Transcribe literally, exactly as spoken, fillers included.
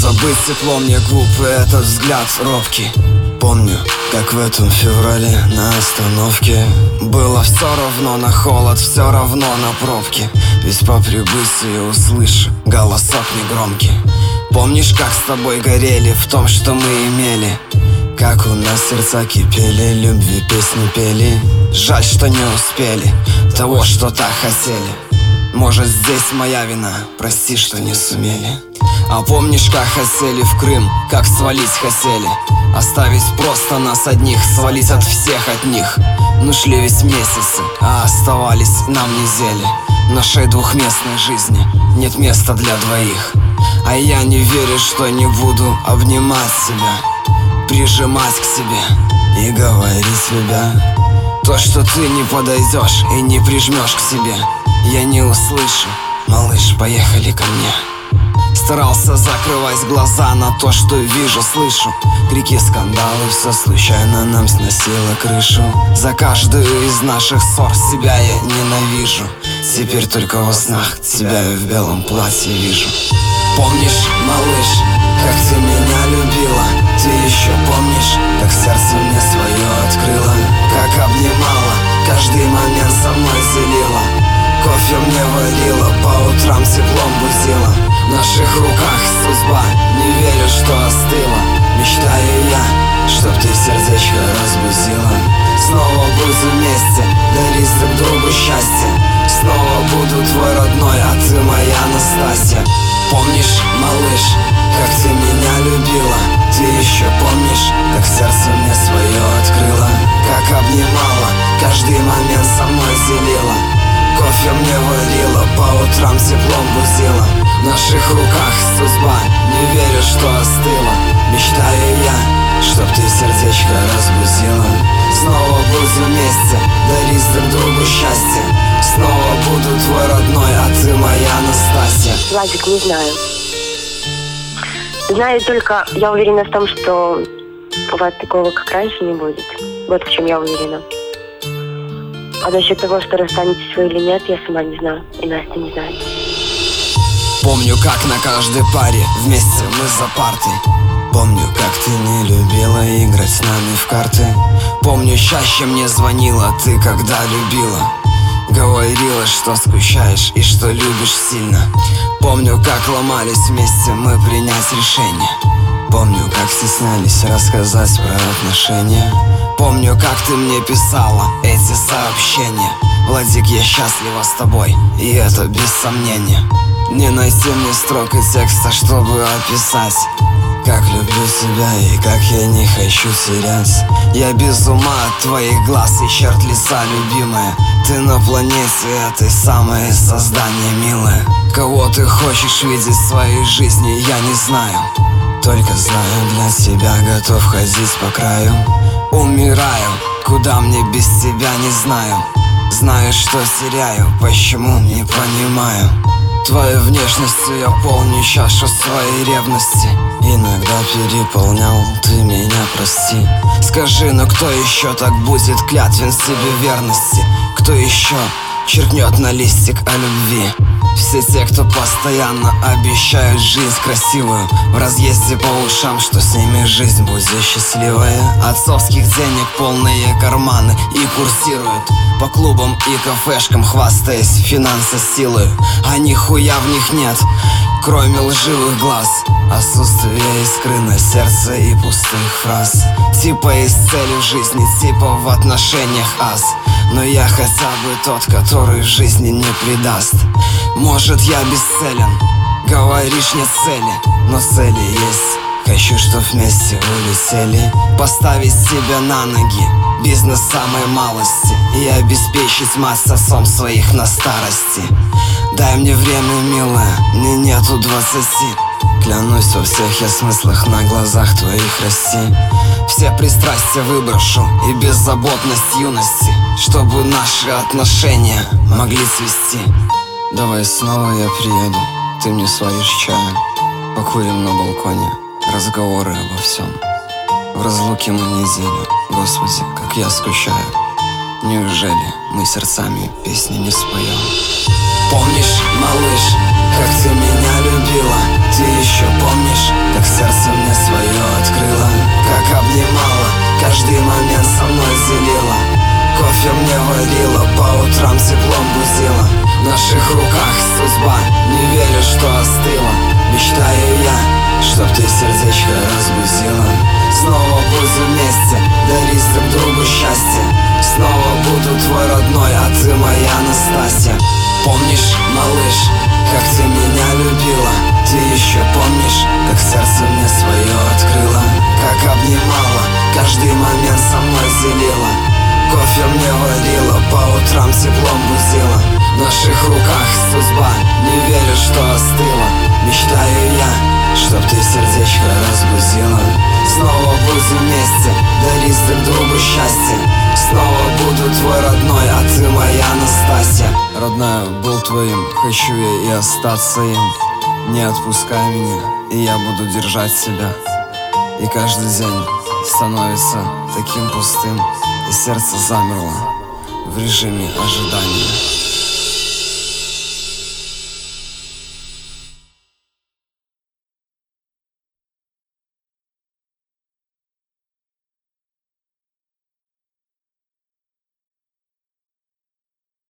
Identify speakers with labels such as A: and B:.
A: забыть тепло мне губ и этот взгляд робкий. Помню, как в этом феврале на остановке было все равно на холод, все равно на пробки. Ведь по прибытии услышу голосок негромкий. Помнишь, как с тобой горели в том, что мы имели? Как у нас сердца кипели, любви песни пели. Жаль, что не успели того, что так хотели. Может, здесь моя вина, прости, что не сумели. А помнишь, как хотели в Крым, как свалить хотели? Оставить просто нас одних, свалить от всех от них. Ну шли ведь месяцы, а оставались нам недели. В нашей двухместной жизни нет места для двоих. А я не верю, что не буду обнимать тебя, прижимать к себе и говорить, любя. То, что ты не подойдешь и не прижмешь к себе, я не услышу. Малыш, поехали ко мне. Старался закрывать глаза на то, что вижу, слышу. Крики, скандалы, все случайно нам сносило крышу. За каждую из наших ссор себя я ненавижу. Теперь только во снах тебя я в белом платье вижу. Помнишь, малыш, как ты меня любила? Ты еще помнишь, как сердце мне свое открыло? Как обнимала, каждый момент со мной делила. Кофе мне варила, по утрам теплом будила. В наших руках судьба, не верю, что остыла. Мечтаю я, чтоб ты сердечко разбудила. Снова буду вместе, дарить друг другу счастье. Снова буду твой родной, а ты моя Настасья. Помнишь, малыш, как ты меня любила? Ты еще помнишь, как сердце мне свое открыло? Как обнимала, каждый момент со мной делила. Кофе мне варила, по утрам теплом будила. В наших руках судьба, не верю, что остыла. Мечтаю я, чтоб ты сердечко разбудила. Снова буду вместе, дарить друг другу счастье. Снова буду твой родной, а ты моя Настасья.
B: Владик, не знаю. Знаю только, я уверена в том, что у вас такого, как раньше, не будет. Вот в чем я уверена. А насчет того, что расстанетесь вы или нет, я сама не знаю. И Настя не знает.
A: Помню, как на каждой паре вместе мы за партой. Помню, как ты не любила играть с нами в карты. Помню, чаще мне звонила ты, когда любила. Говорила, что скучаешь и что любишь сильно. Помню, как ломались вместе мы принять решение. Помню, как стеснялись рассказать про отношения. Помню, как ты мне писала эти сообщения. Владик, я счастлива с тобой, и это без сомнения. Не найти мне строк и текста, чтобы описать, как люблю тебя и как я не хочу терять. Я без ума от твоих глаз и черт лица, любимая. Ты на планете этой самое создание, милое. Кого ты хочешь видеть в своей жизни, я не знаю. Только знаю, для тебя готов ходить по краю. Умираю, куда мне без тебя, не знаю. Знаю, что теряю, почему, не понимаю. Твоей внешностью я полню чашу своей ревности. Иногда переполнял, ты меня прости. Скажи, ну кто еще так будет клятвен себе верности? Кто еще черкнет на листик о любви? Все те, кто постоянно обещают жизнь красивую, в разъезде по ушам, что с ними жизнь будет счастливая. Отцовских денег полные карманы и курсируют по клубам и кафешкам, хвастаясь финансы силой. А нихуя в них нет, кроме лживых глаз, отсутствие искры на сердце и пустых фраз. Типа из цели в жизни, типа в отношениях ас. Но я хотя бы тот, который в жизни не предаст. Может, я бесцелен, говоришь, нет цели, но цели есть. Хочу, чтоб вместе улетели. Поставить себя на ноги, бизнес самой малости, и обеспечить мать с отцом своих на старости. Дай мне время, милая, мне нету двадцати. Клянусь, во всех я смыслах на глазах твоих расти. Все пристрастия выброшу и беззаботность юности, чтобы наши отношения могли цвести. Давай снова я приеду, ты мне сваришь чаю. Покурим на балконе, разговоры обо всем. В разлуке мы неделю, Господи, как я скучаю. Неужели мы сердцами песни не споем? Помнишь, малыш, как ты меня любила? Ты еще помнишь, как варила, по утрам теплом будила. В наших руках судьба, не верю, что остыла. Мечтаю я, чтоб ты сердечко разбудила. Снова будем вместе, дарить друг другу счастье. Снова буду твой родной, а ты моя Настасья. Помнишь, малыш, как ты меня любила? Ты еще помнишь, как сердце мне свое открыла? Как обнимала, каждый момент со мной делила. Кофе мне варила, по утрам теплом будила. В наших руках судьба, не верю, что остыла. Мечтаю я, чтоб ты сердечко разбудила. Снова будем вместе, дарить друг другу счастье. Снова буду твой родной, а ты моя Настасья. Родная, был твоим, хочу я и остаться им. Не отпускай меня, и я буду держать себя. И каждый день становится таким пустым, и сердце замерло в режиме ожидания.